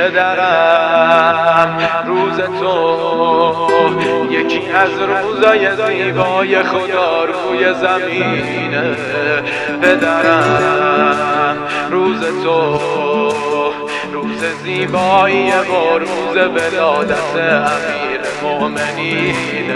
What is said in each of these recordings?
پدرم روز تو یکی از روزای زیبای خدا روی زمینه. پدرم روز تو روز زیبایی و روز ولادت امیر مومنینه.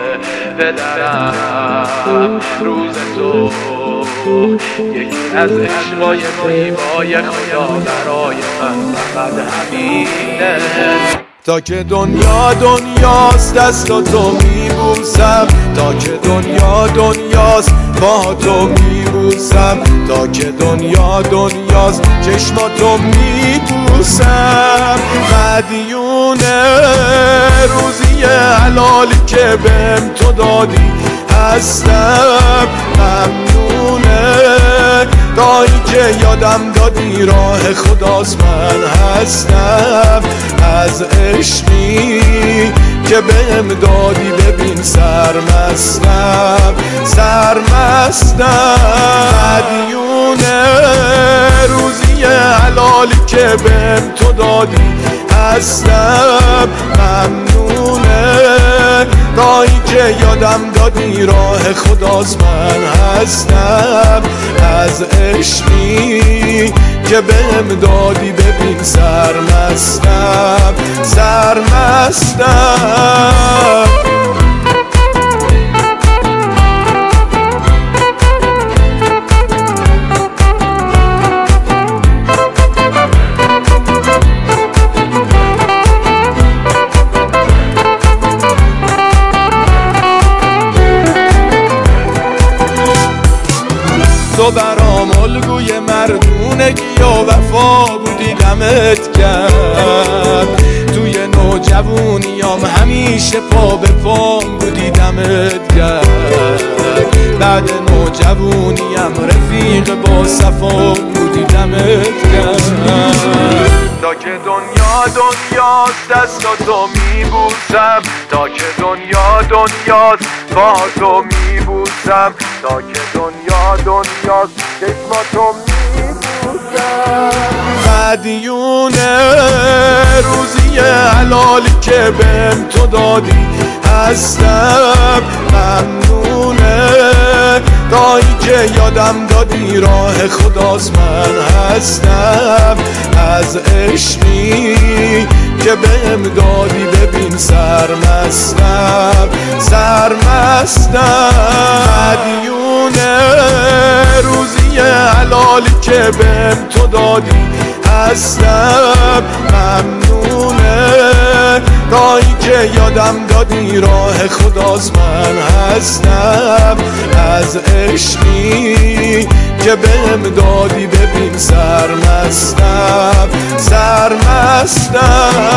پدرم روز تو یکی از عشقای زیبای خدا برای من فقط همینه. تا که دنیا دنیاست دستاتو میبوسم، تا که دنیا دنیاست با تو میبوسم، تا که دنیا دنیاست چشماتو میبوسم. مدیونه روزی حلالی که بهم تو دادی هستم، ممنونه دایی که یادم دادی راه خداست. من هستم از عشقی که بهم دادی، ببین سرمستم سرمستم. مدیونه روزی حلالی که بهم تو دادی هستم، ممنونه دایی که یادم دادی راه خداست. من هستم از عشقی که بهم دادی، ببین سرمستم سرمستم. تو برام الگوی مردونگی و وفا بودی، دمت کرد. توی نوجوونیام همیشه پا به پام بودی، دمت کرد. بعد نوجوونیم رفیق با صفام بودی، دمت کرد. تا که دنیا دنیاست دستاتو میبوسم، تا که دنیا دنیاست با تو میبوسم، تا که دنیا دنیاست چشماتو میبوسم. مدیونه روزی حلالی که بهم تو دادی هستم، ممنونه دایی که یادم دادی راه خداست. من هستم از عشقی که بهم دادی، ببین سرمستم سرمستم. مدیونه روزی حلالی که بهم تو دادی هستم، ممنونه دایی که یادم دادی راه خداست. من هستم از عشقی که بهم دادی، ببین سرمستم سرمستم.